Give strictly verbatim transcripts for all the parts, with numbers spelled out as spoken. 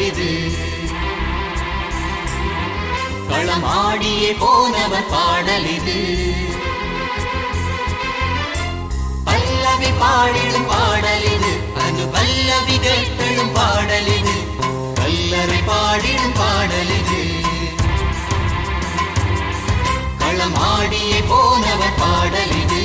பாடலிது. களமாடியே போனவர் பாடலிது. பல்லவி பாடிடும் பாடலிது. அனு பல்லவிகள் எழும் பாடலிது. கல்லறை பாடிடும் பாடலிது. களமாடியே போனவர் பாடலிது.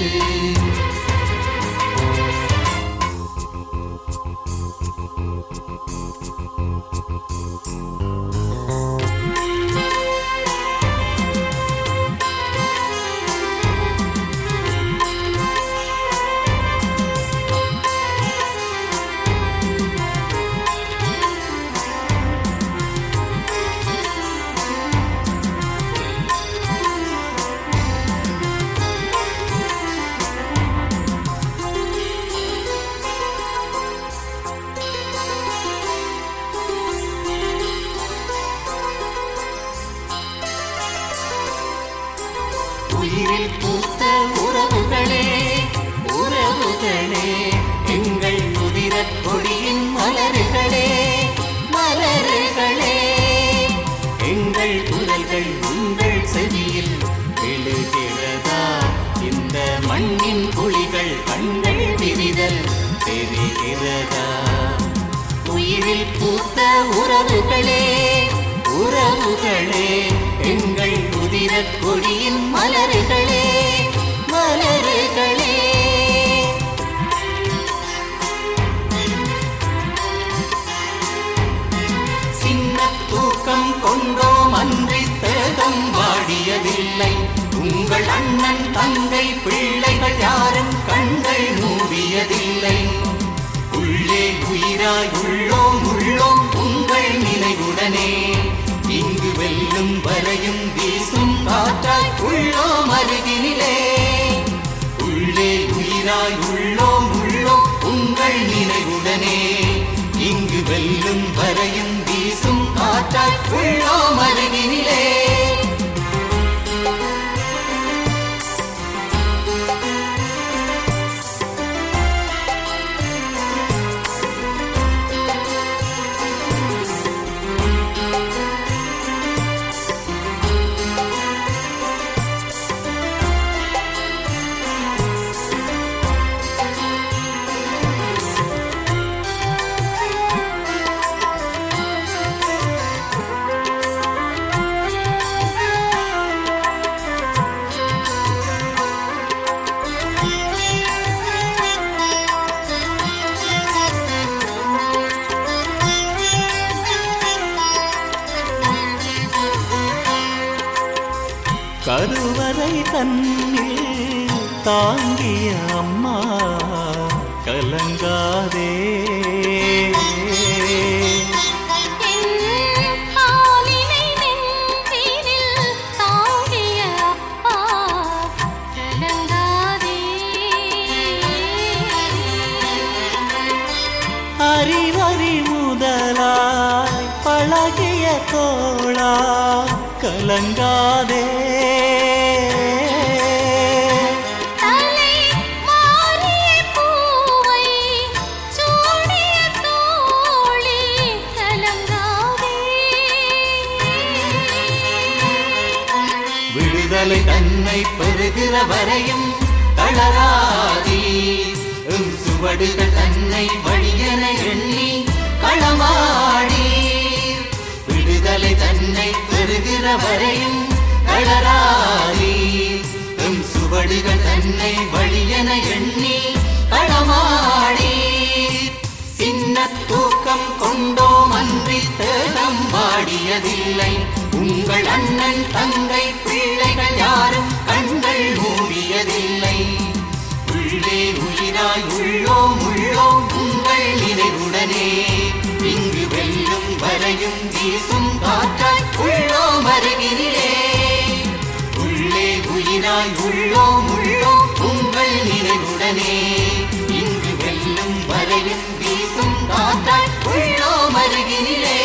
உயிரில் பூத்த உறவுகளே, உறவுகளே, எங்கள் உதிரக் கொடியின் மலர்களே, மலர்களே, எங்கள் குரல்கள் உங்கள் செவியில் விழுகிறதா? இந்த மண்ணின் குழிகள் கண்கள் விரிதல் தெரிகிறதா? உயிரில் பூத்த உறவுகளே, உறவுகளே, எங்கள் உதிரக் கொடியின் மலர்களே, மலர்களே. சின்ன தூக்கம் கொண்டோம் அன்றி தேகம் வாடியதில்லை. உங்கள் அண்ணன் தங்கை பிள்ளைகள் யாரும் கண்கள் மூடியதில்லை. உள்ளே உயிராய் உள்ளோம் உள்ளோம் உங்கள் நினைவுடனே. இங்கு வெல்லும் வரையும் வீசும் காற்றாய் உள்ளோம் அருகினிலே. உள்ளே உயிராய் உள்ளோம் உள்ளோம் உங்கள் நினைவுடனே. இங்கு வெல்லும் வரையும் வீசும் காற்றாய் உள்ளோம் அருகினிலே. கருவறை தன்னில் தாங்கிய அம்மா கலங்காதே. அறிவறி முதலாய் பழகிய தோளா கலங்காதே. விடுதலை தன்னை பெறுகிற வரையும் தளராதீ. சுவடுகள் தன்னை வழியென எண்ணி களமாடி. விடுதலை தன்னை பெறுகிற வரையும் தளராதீ. சுவடுகள் தன்னை வழியென எண்ணி களமாடி. சின்ன தூக்கம் கொண்டோம் அன்றி தேகம் வாடியதில்லை. உங்கள் அண்ணன் தங்கை பிள்ளைகள் யாரும் கண்கள் மூடியதில்லை. உள்ளே உயிராய் உள்ளோம் உள்ளோம் உங்கள் நினைவுடனே. இங்கு வெல்லும் வரையும் வீசும் காற்றாய் உள்ளோம் அருகினிலே. உள்ளே உயிராய் உள்ளோம் உள்ளோம் உங்கள் நினைவுடனே. இங்கு வெல்லும் வரையும் வீசும் காற்றாய் உள்ளோம் அருகினிலே.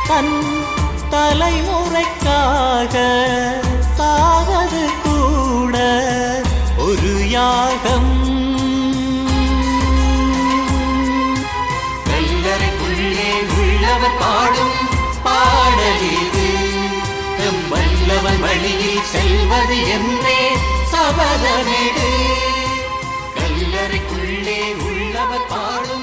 தன் தலைமுறைக்காக சாவது கூட ஒரு யாகம். கல்லறைக்குள்ளே உள்ளவர் பாடும் பாடலிது, வல்லவன் வழியில் செல்வது என்றே சபதமிடு. கல்லறைக்குள்ளே உள்ளவர் பாடும்